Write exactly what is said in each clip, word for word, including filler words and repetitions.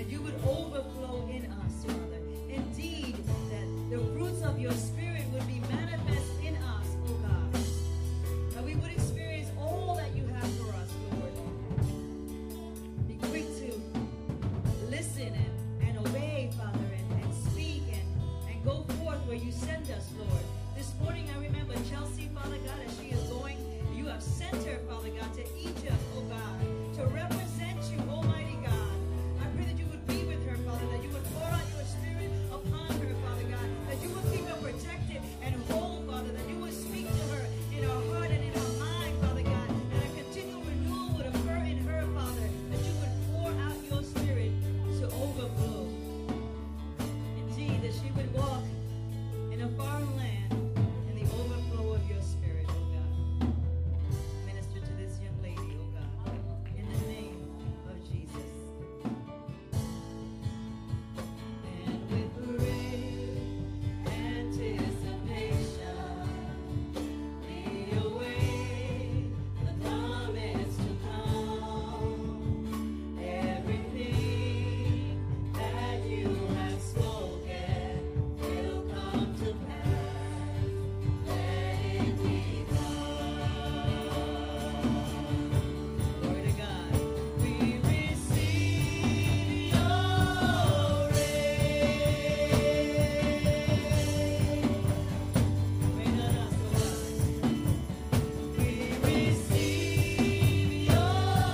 that you would overflow in us, Father. Indeed, that the fruits of your Spirit would be manifest in us, oh God. That we would experience all that you have for us, Lord. Be quick to listen and, and obey, Father, and, and speak and, and go forth where you send us, Lord. This morning I remember Chelsea, Father God, as she is going, you have sent her, Father God, to Egypt, oh God, to represent you, Almighty God. I pray that you would be with her, Father, that you would pour out your Spirit upon her, Father God, that you would keep her protected and whole, Father, that you would speak to her in her heart and in her mind, Father God, and a continual renewal would occur in her, Father, that you would pour out your Spirit to overflow. Indeed, that she would walk in a foreign land in the overflow of your Spirit, oh God. Minister to this young lady, oh God, in the name of Jesus. And with great anticipation, we await the promise to come. Everything that you have spoken will come to pass. Let it be done. Glory to God. We receive your rain. Rain on us, O God. We receive your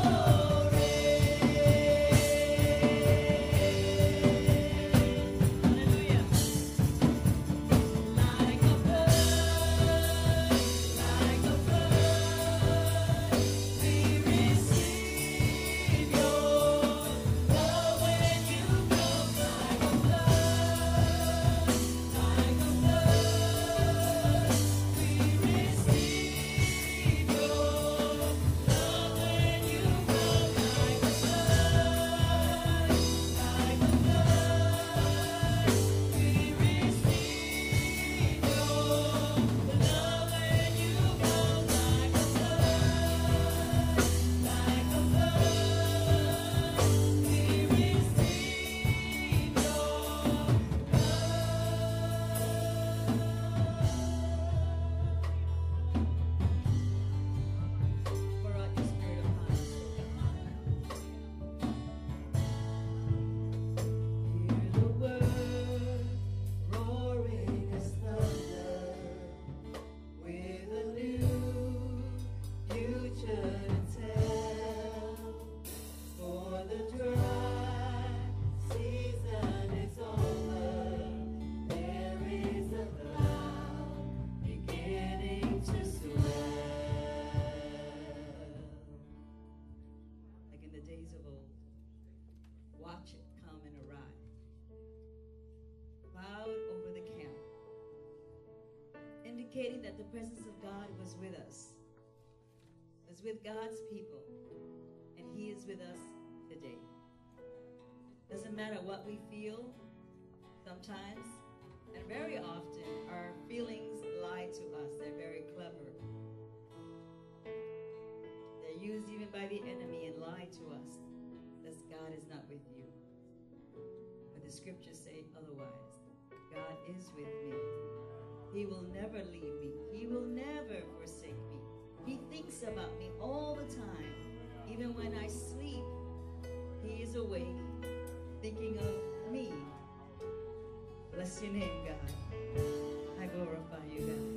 Hallelujah. Like a flood, like a flood, we receive your love when you come. Like a flood, like a flood, we receive your love when you come. Like a flood, like a flood, we receive your love when you come. Like a flood, like a flood, we receive your Pour out your Spirit upon us, O God. Hear the word roaring as thunder, with a new future to tell. For the dry season is over, there is a cloud beginning to swell. Like in the days of old, watch it come and arrive. Cloud over the camp, indicating that the presence of God was with us, was with God's people, and He is with us today. Doesn't matter what we feel, sometimes, and very often, our feelings lie to us. They're very clever. They're used even by the enemy and lie to us, that God is not with you. But the scriptures say otherwise. God is with me. He will never leave me. He will never forsake me. He thinks about me all the time. Even when I sleep, He is awake, thinking of me. Bless your name, God. I glorify you, God.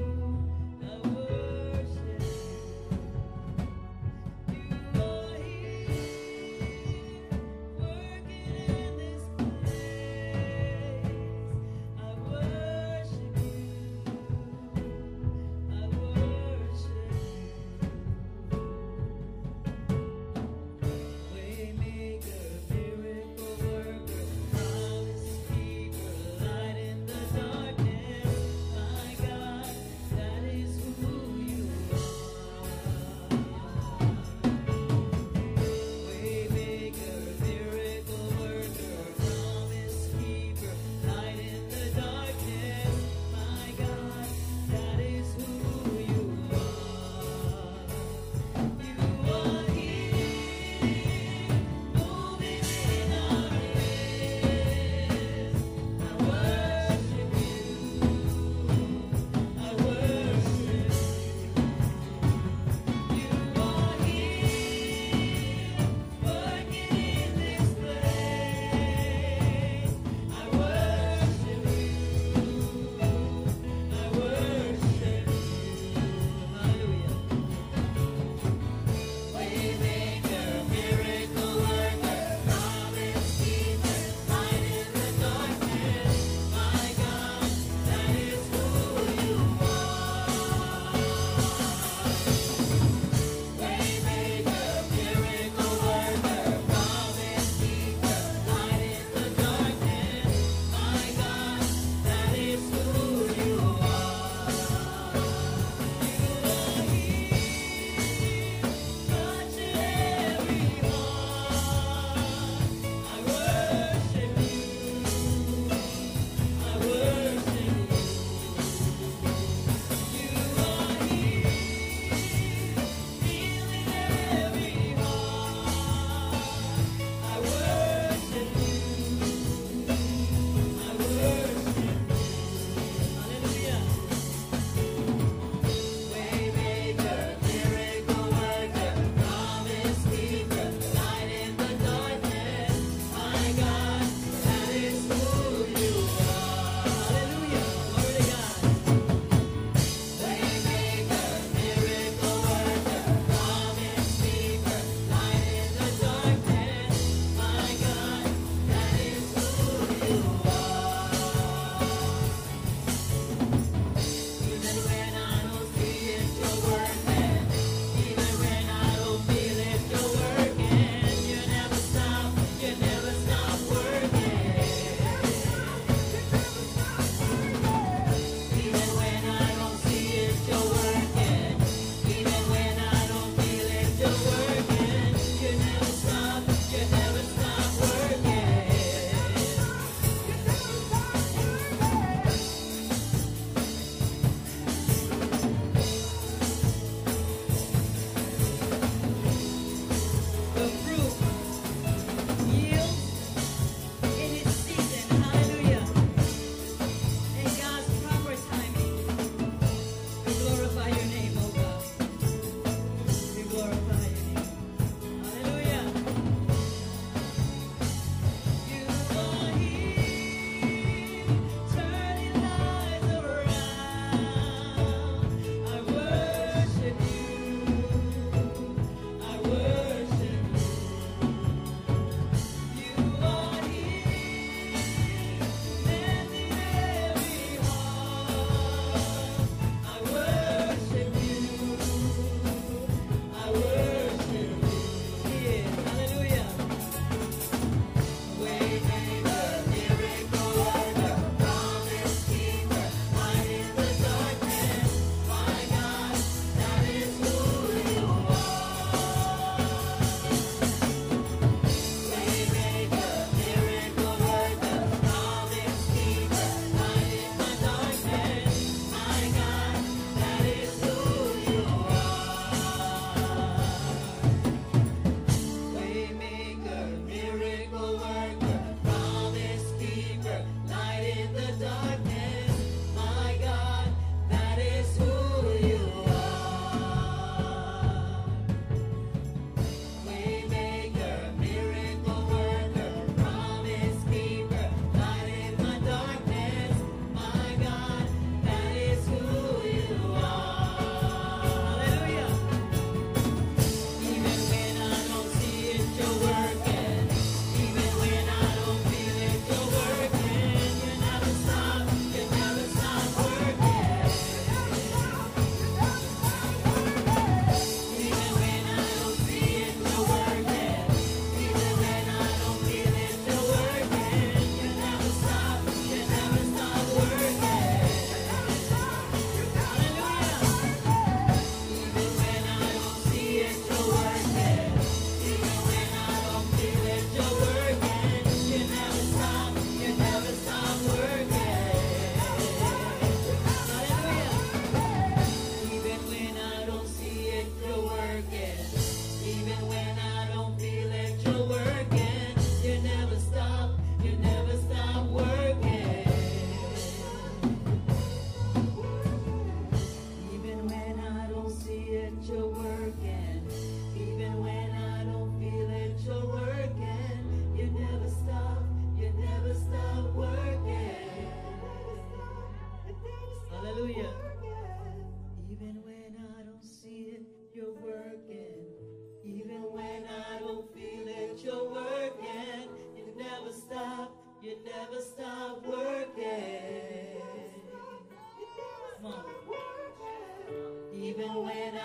You are here.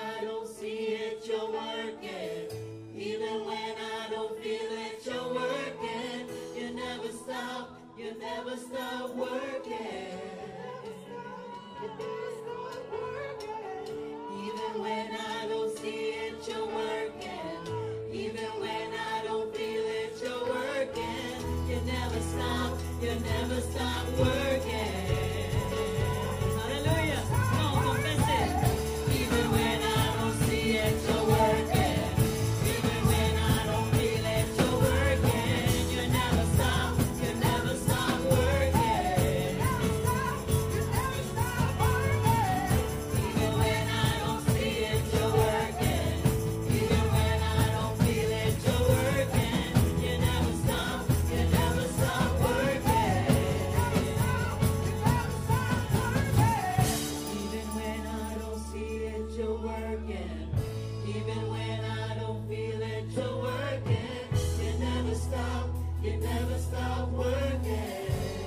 I don't see it, you're working. Even when I don't feel it, you're working. You never stop, you never stop working. Even when I don't see it, you're working. Even when I don't feel it, you're working. You never stop, you never stop working. Hallelujah. Come on, confess it. Even when I don't see it, you're working. Even when I don't feel it, you're working. You never stop, you never stop working. Even when I don't see it, you're working. Even when I don't feel it, you're working. You never stop, you never stop working. Even when I don't see it, you're working. Even when I don't feel it, you're working. You never stop, you never stop working.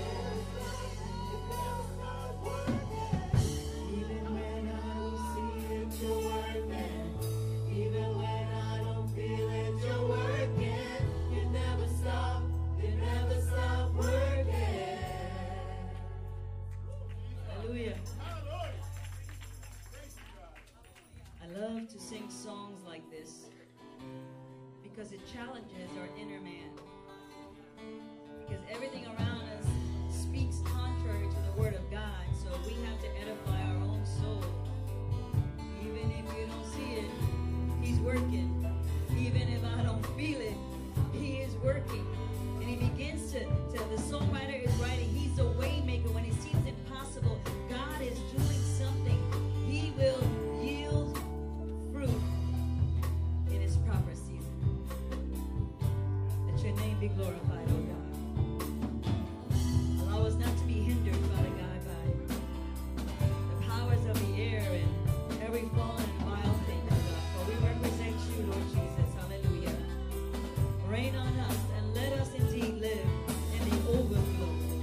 Even when I don't see it, you're working. Even when I don't feel it, you're working. You never stop, you never stop working. Hallelujah. I love to sing songs like this because it challenges our inner man. Because everything around us speaks contrary to the Word of God, so we have to edify our own soul. Even if you don't see it, He's working. Even if I don't feel it, He is working. And He begins to, to the songwriter is writing, He's a way maker when it seems impossible. God is doing something. He will yield fruit in His proper season. Let your name be glorified, O God. Allow us not to be hindered, Father God, by the powers of the air and every fallen and vile thing, O God. For we represent you, Lord Jesus. Hallelujah. Rain on us and let us indeed live in the overflow, O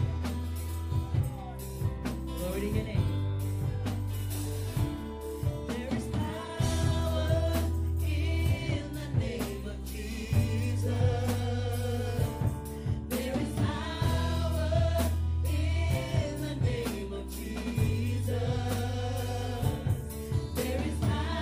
God. Glory to your name. There is power in the name of Jesus. There is power in the name of Jesus. There is power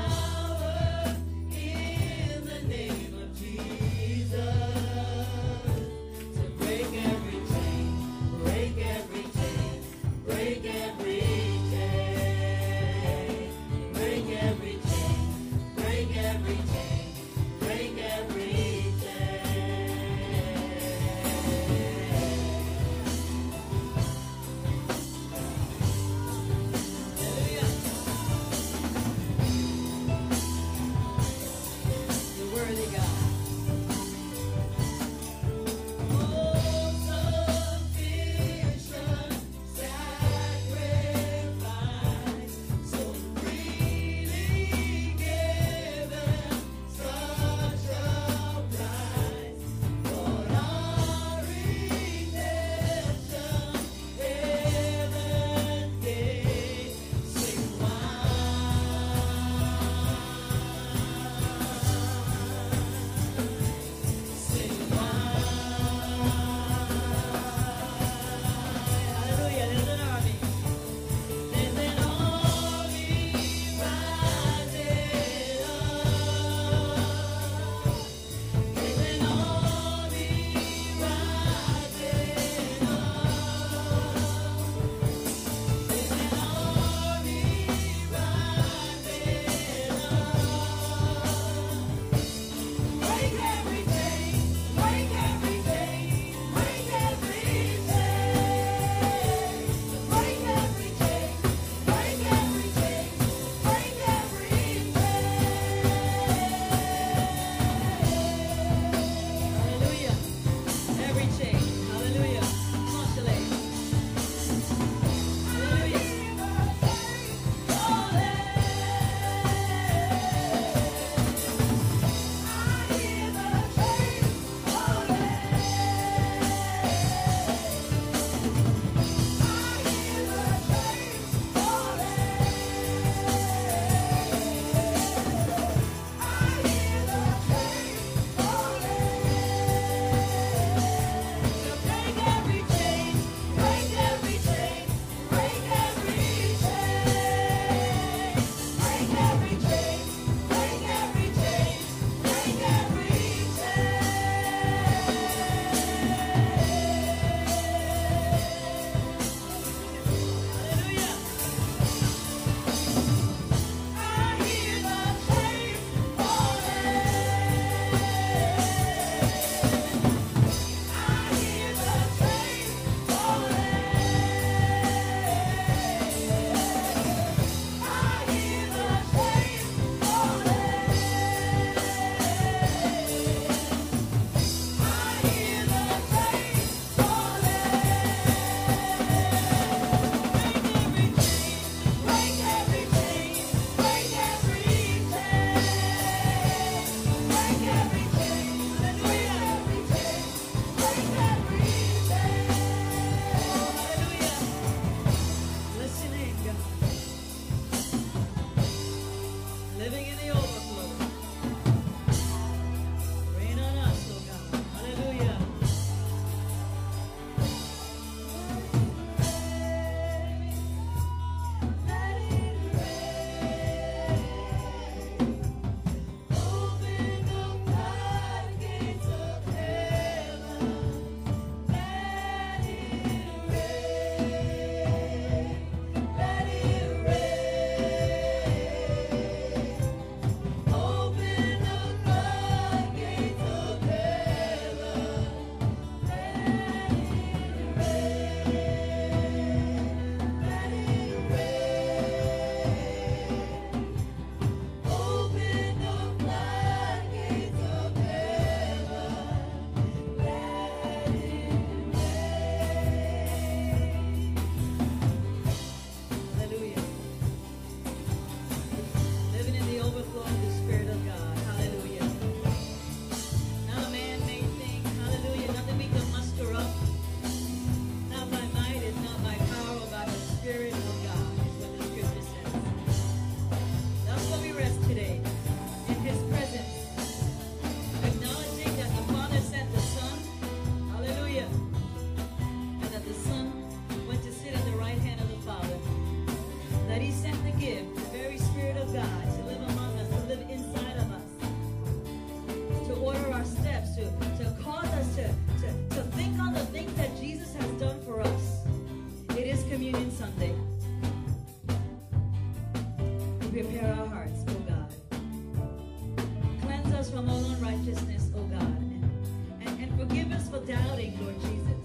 us from all unrighteousness, O God. And, and, and forgive us for doubting, Lord Jesus.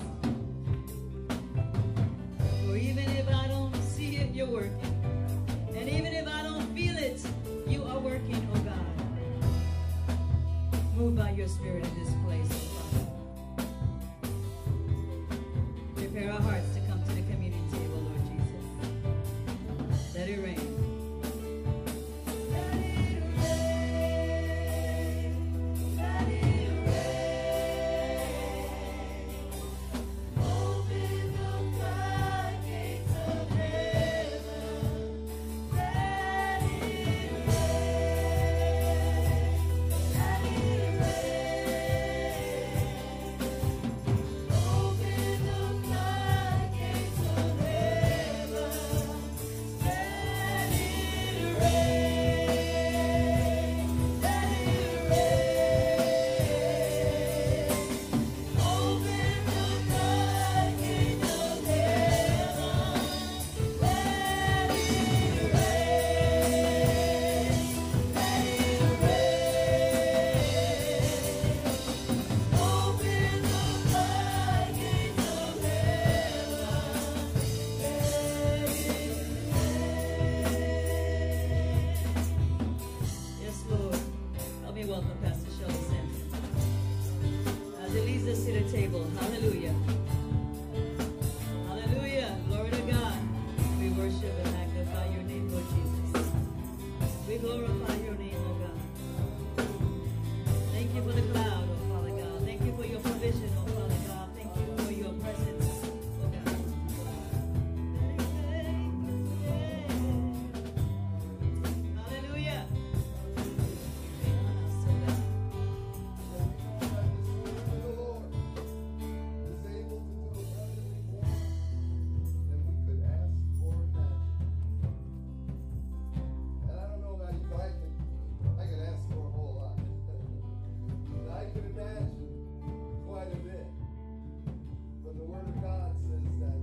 For even if I don't see it, you're working. And even if I don't feel it, you are working, O God. Move by your Spirit in this place, O Father. Prepare our hearts to come to the communion table, Lord Jesus. Let it rain. Let it rain. Let it rain. Open the floodgates of heaven. Let it rain. Let it rain. Open the floodgates of heaven. Let it rain. Let it rain. Open the floodgates of heaven. Let it rain. Let it rain. Open the floodgates of heaven. Yes, Lord. Help me welcome Pastor Shelley Sampson as he leads us to the table. Hallelujah. Hallelujah. Glory to God. We worship and magnify your name, Lord Jesus. We glorify your name, oh God. Thank you for the cloud, oh Father God. Thank you for your provision, oh Father God. Thank you for your presence, oh God. Hallelujah. The Lord is able to do abundantly more than we could ask or imagine. And I don't know about you, but I could, I could ask for a whole lot. And I could imagine quite a bit. But the Word of God says that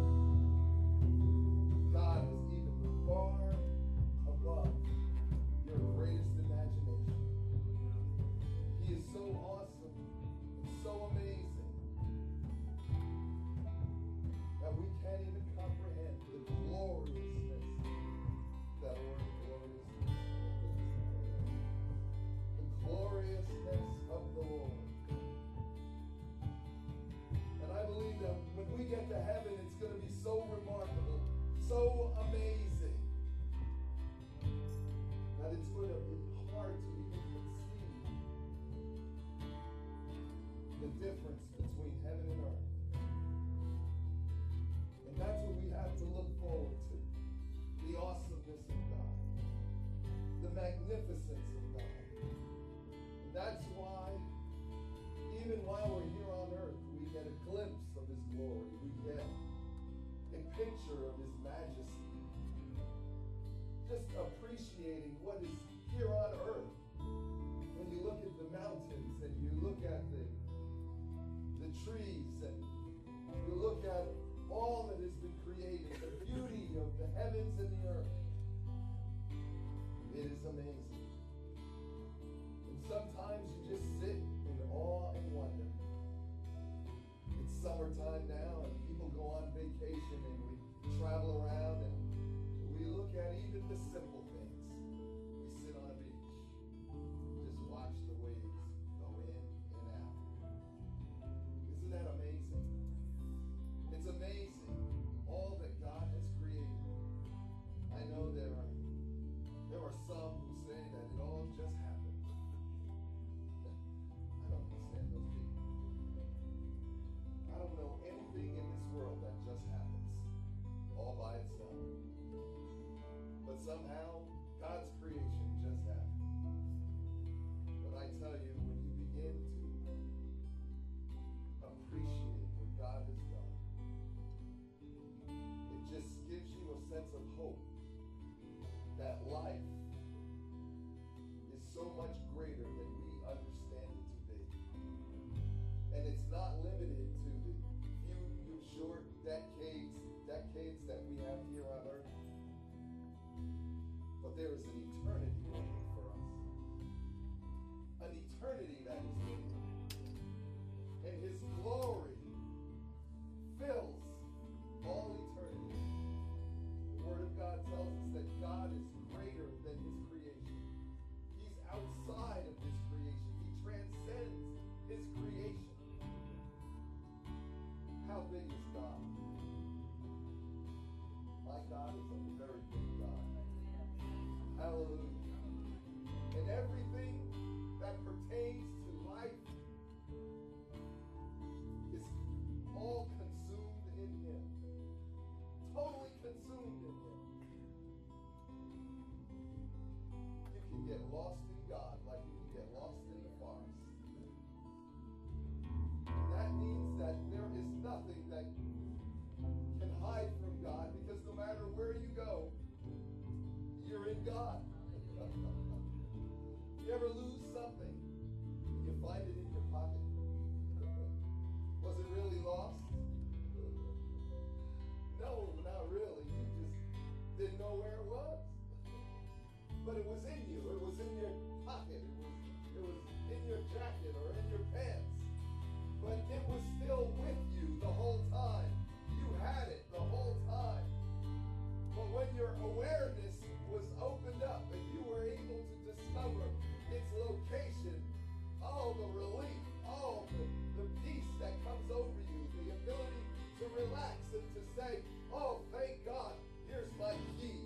God is even far above your greatest imagination. He is so awesome and so amazing that we can't even comprehend the gloriousness, that word gloriousness, the gloriousness of the Lord. And I believe that when we get to heaven, it's going to be so remarkable, so amazing, that it's going to be hard to even conceive the difference between heaven and earth. And that's what we have to look forward to. The awesomeness of God. The magnificence of God. And that's why, even while we're here on earth, we get a glimpse of His glory. We get a picture of His majesty. Just appreciating what is here on earth. When you look at the mountains and you look at the, the trees and you look at all that has been created, the beauty of the heavens and the earth. It is amazing. And sometimes you just sit in awe and wonder. It's summertime now and people go on vacation and we travel around and we look at even the simple things. We sit on a beach, just watch the waves go in and out. Isn't that amazing? It's amazing all that God has created. I know there are there are some who say that it all just happened. I don't understand those people. I don't know anything in this world that just happens all by itself. But somehow God's creation just happened. But I tell you, when you begin to appreciate what God has done, it just gives you a sense of hope that life is so much greater than we understand it to be. And it's not limited to the few, few short decades, decades that we have here on earth. But there is an eternity waiting for us. lost in God like you can get lost in the forest. And that means that there is nothing that can hide from God, because no matter where you go, you're in God. You ever lose something and you find it in your pocket? Was it really lost? No, not really. You just didn't know where it was. But it was in you. It was in your pocket. It was, it was in your jacket or in your pants. But it was still with you the whole time. You had it the whole time. But when your awareness was opened up and you were able to discover its location, oh, the relief, oh, the, the peace that comes over you, the ability to relax and to say, oh, thank God, here's my key.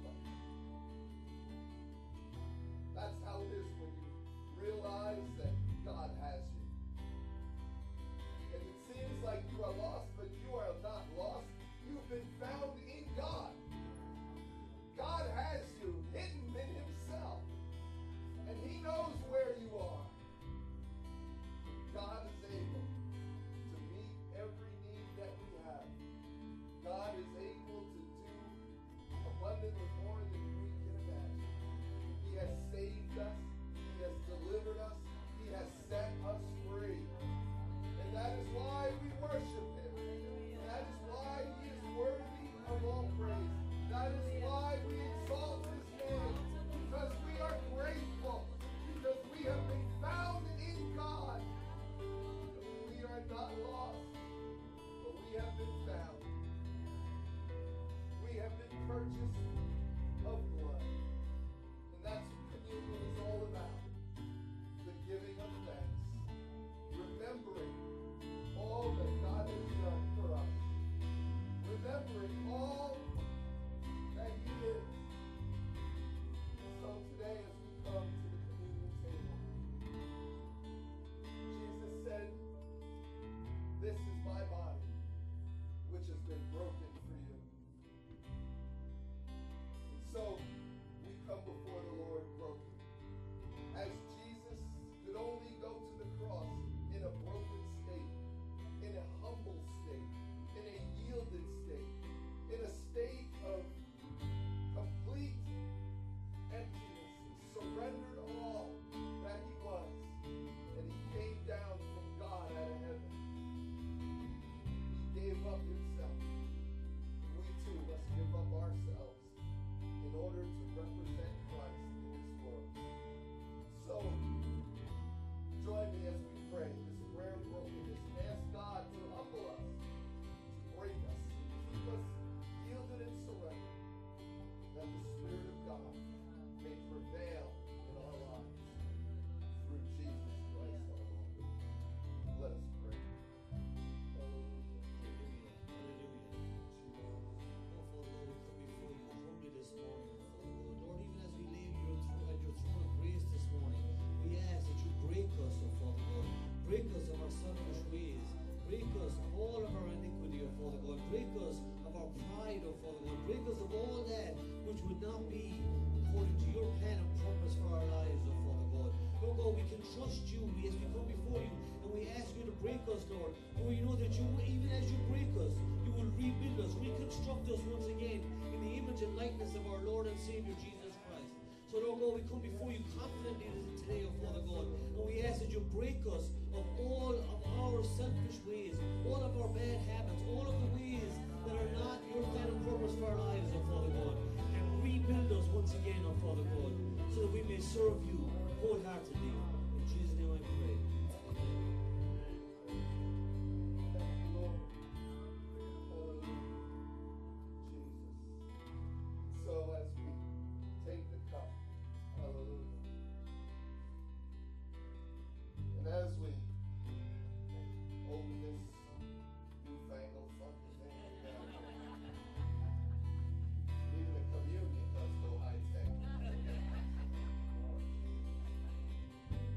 That's how it is when you realize that God has you. And it seems like you are lost, but you are not lost. You've been found in God. God has you hidden in himself. And he knows where you are. God is able to meet every need that we have. God is able to do abundantly more than we can imagine. He has saved us. He has delivered us. He has set us free. And that is why we worship him. And that is why he is worthy of all praise. That is why we exalt his name. Because we are grateful. Because we have been found in God. We are not lost, but we have been found. We have been purchased of blood. And that's what communion is all about. The giving of thanks. Remembering all that God has done for us. Remembering all that he is. So today as we come to the communion table, Jesus said, this is my body, which has been broken for you. And so we come before the Lord broken. As Jesus could only go to the cross in a broken state, in a humble state, in a yielded state, in a state of complete emptiness, and surrendered all that he was. And he came down from God out of heaven. He gave up himself. We too must give up ourselves in order to represent Christ in this world. So, join me as we pray this prayer of brokenness and ask God to humble us, to break us, and keep us yielded and surrendered, that the Spirit of God may prevail in our lives through Jesus Christ our Lord. Let us pray. Break us of our selfish ways. Break us of all of our iniquity, O Father God. Break us of our pride, O Father God. Break us of all that which would not be according to your plan and purpose for our lives, O Father God. Lord God, we can trust you as we come before you, and we ask you to break us, Lord. And we know that you, even as you break us, you will rebuild us, reconstruct us once again in the image and likeness of our Lord and Savior Jesus Christ. So, Lord God, we come before you confidently today, O Father God, and we ask that you break us of all of our selfish ways, all of our bad habits, all of the ways that are not your plan and purpose for our lives, O Father God, and rebuild us once again, O Father God, so that we may serve you wholeheartedly. In Jesus' name I pray. Thank you, Lord. Hallelujah. Jesus. So as we take the cup, hallelujah. And as we open this newfangled funky thing, even the communion does go high tech.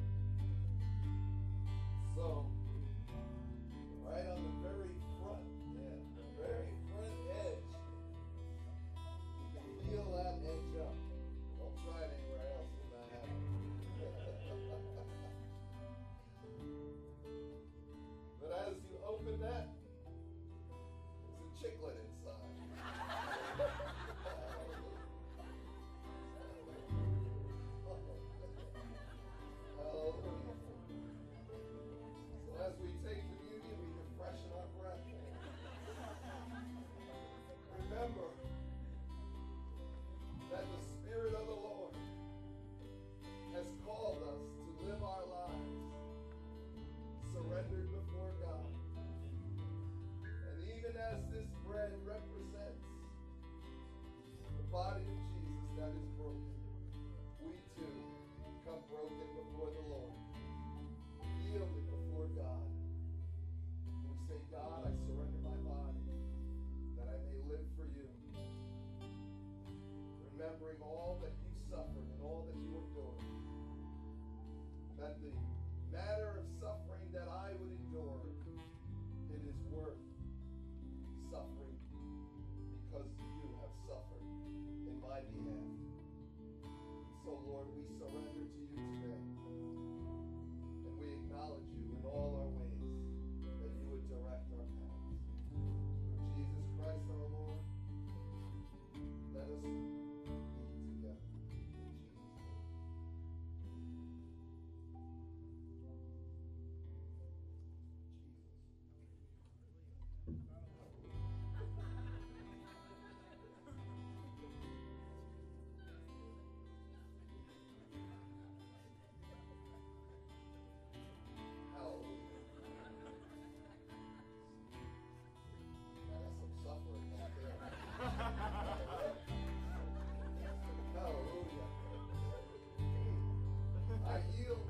yield.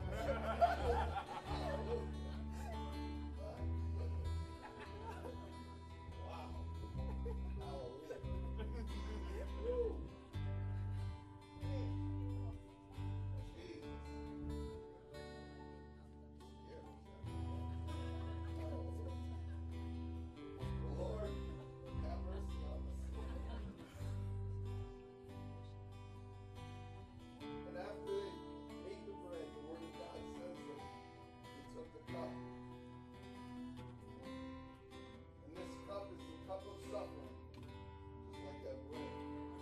Wow. Hallelujah. Woo. Jesus. Yeah. Lord, have mercy on us. And after they ate the bread, the Word of God says that he took the cup. And this cup is the cup of suffering, just like that bread.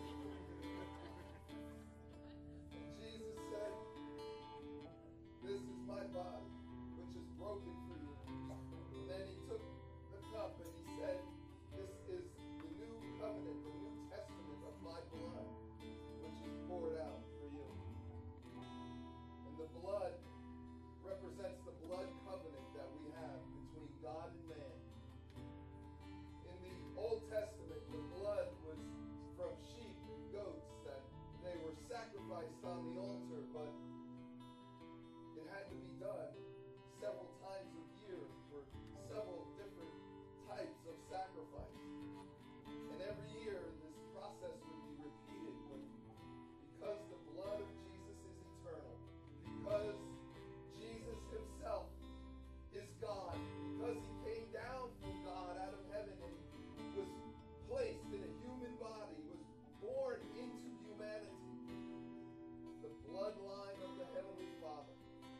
And Jesus said, "This is my body, which is broken for you." And then he took the cup and he said, "This is the new covenant, the new testament of my blood, which is poured out for you." And the blood represents the blood covenant that we have between God and man. In the Old Testament, the blood was from sheep and goats that they were sacrificed on the altar, but it had to be done several times a year for several different types of sacrifice. And every year this process would be repeated, but because the blood of Jesus is eternal, because Jesus himself is God, because he came down from God out of heaven and was placed in a human body, was born into humanity, the bloodline of the Heavenly Father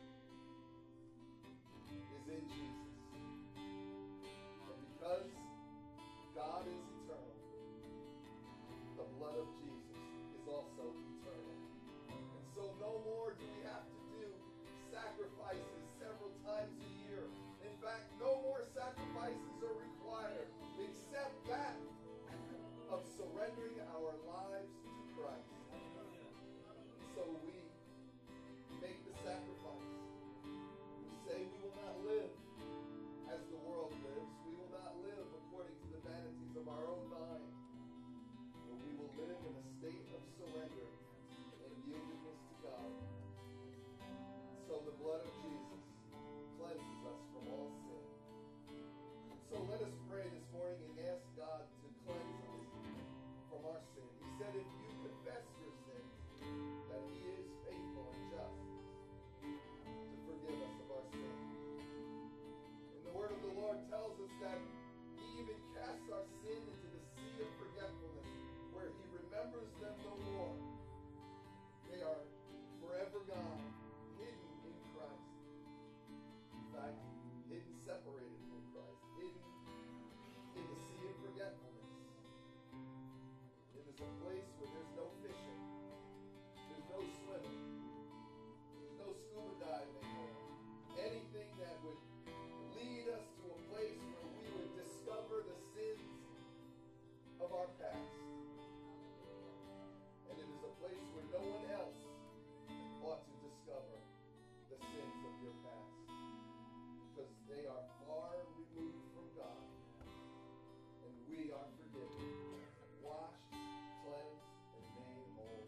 is in Jesus. And because God is eternal, the blood of Jesus is also eternal. And so no more do we have to do sacrifices several times a year. In fact, no more sacrifices are required except that of surrendering our lives to Christ. So we make the sacrifice. We say we will not live as the world lives. We will not live according to the vanities of our own mind. But we will live in a state of surrender and yieldedness to God. So the blood of Jesus cleanses us from all sin. So let us pray this morning and ask God to cleanse us from our sin. He said, if you confess your sins, that he is faithful and just to forgive us of our sin. And the word of the Lord tells us that he even casts our sin into the sea of forgetfulness, where he remembers them no more. They are forever gone, hidden in Christ. In fact, hidden separated from Christ, hidden in the sea of forgetfulness. It is a place where there's no fishing, there's no swimming, there's no scuba diving or anything that would lead us to a place where we would discover the sins of our past. And it is a place where no one else ought to discover the sins of your past, because they are far removed from God, and we are forgiven, washed, cleansed, and made whole.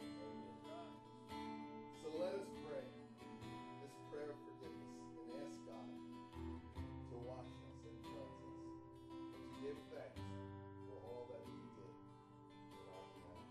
So let us pray this prayer of forgiveness and ask God to wash us and cleanse us, and to give thanks for all that he did in our behalf.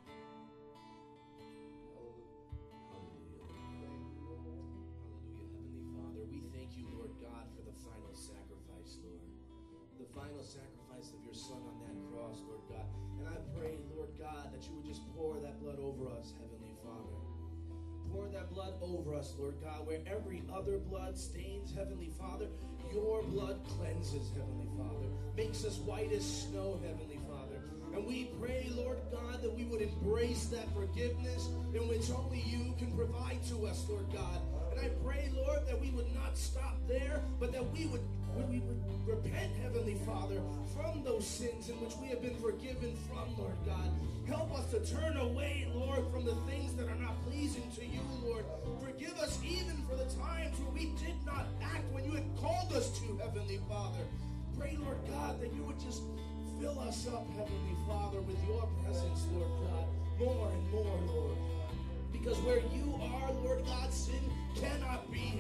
Hallelujah. Thank you, Lord. Hallelujah. Heavenly Father, we thank you, Lord God, for the final sacrifice, Lord. The final sacrifice of your Son on that cross, Lord God. And I pray, Lord God, that you would just pour that blood over us, Heavenly Father. Pour that blood over us, Lord God, where every other blood stains, Heavenly Father. Your blood cleanses, Heavenly Father. Makes us white as snow, Heavenly Father. And we pray, Lord God, that we would embrace that forgiveness in which only you can provide to us, Lord God. And I pray, Lord, that we would not stop there, but that we would, we would repent, Heavenly Father, from those sins in which we have been forgiven from, Lord God. Help us to turn away, Lord, from the things that are not pleasing to you, Lord. Forgive us even for the times where we did not act when you had called us to, Heavenly Father. Pray, Lord God, that you would just fill us up, Heavenly Father, with your presence, Lord God, more and more, Lord. Because where you are, Lord God, sin cannot be,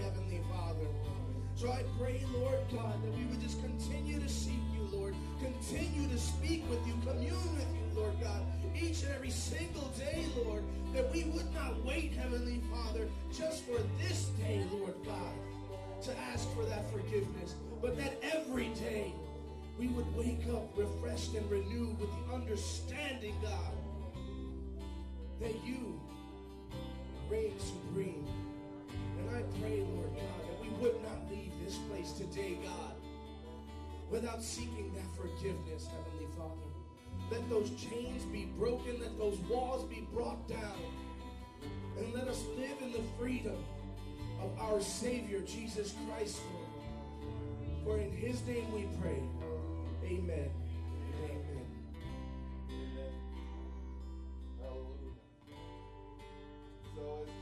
So I pray, Lord God, that we would just continue to seek you, Lord. Continue to speak with you, commune with you, Lord God, each and every single day, Lord, that we would not wait, Heavenly Father, just for this day, Lord God, to ask for that forgiveness, but that every day we would wake up refreshed and renewed with the understanding, God, that you reign supreme. And I pray, Lord God, that we would not leave this place today, God, without seeking that forgiveness, Heavenly Father. Let those chains be broken, let those walls be brought down, and let us live in the freedom of our Savior, Jesus Christ, Lord. For in his name we pray. Amen. Amen. Amen. Hallelujah. So as